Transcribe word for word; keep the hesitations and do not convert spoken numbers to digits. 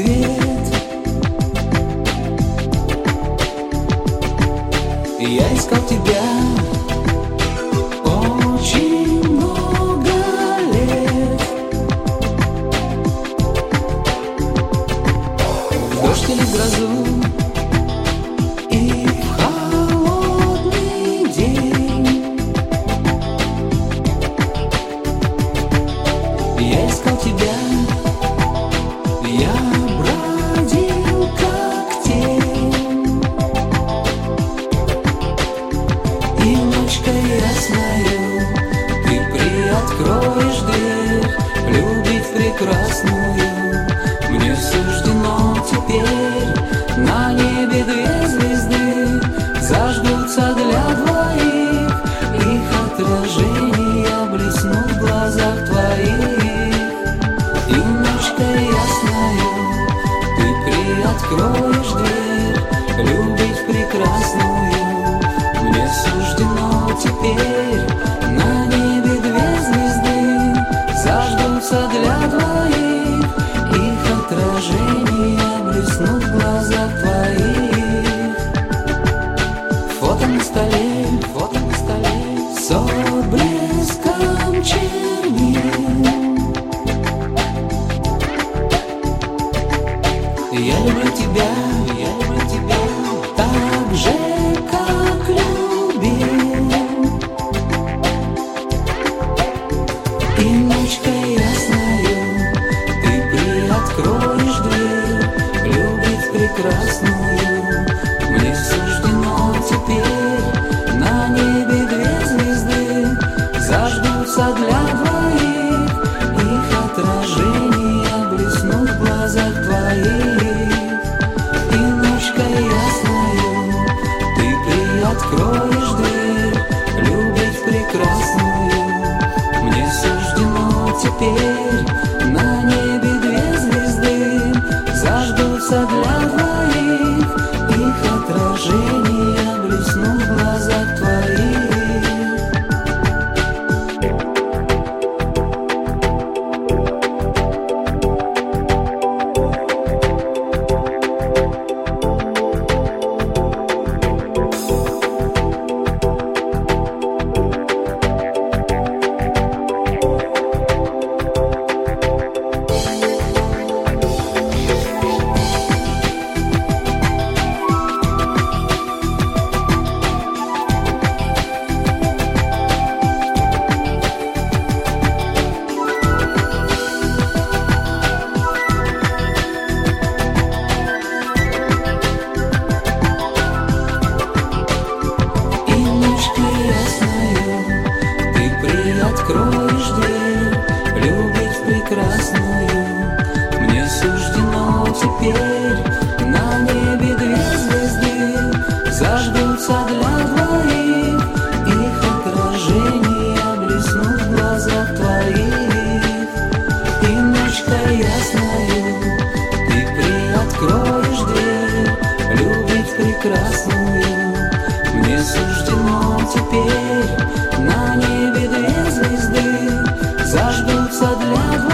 свет. Я искал тебя очень много лет. В дождь или в грозу и в холодный день я искал тебя. Я бродил как тень, и ночка ясная, ты приоткроешь дверь, любить прекрасную. Мне суждено теперь, на небе две звезды зажгутся для двоих, их отражения блеснут в глазах твоих. И ночка ясная, ты приоткроешь дверь, любить прекрасную. Мне суждено теперь, на небе две звезды зажгутся для двоих, их отражения блеснут в глазах твоих. Фото на столе, фото на столе, с отблеском чернил. Я люблю тебя, я люблю тебя так же, как любил. И ночка ясная, ты приоткроешь дверь, любить прекрасную. Мне суждено теперь, на небе две звезды зажгутся для двоих, их отражения блеснут в глазах твоих. Откроешь дверь, любить прекрасную. Мне суждено теперь, на небе две звезды зажгутся для двоих, их отражения блеснут в глазах твоих. Откроешь дверь, любить прекрасную. Мне суждено теперь, на небе две звезды зажгутся для двоих, их отражения блеснут в глазах твоих. И ночка ясная, ты приоткроешь дверь, любить прекрасную. Мне суждено теперь, на небе две звезды зажгутся для двоих.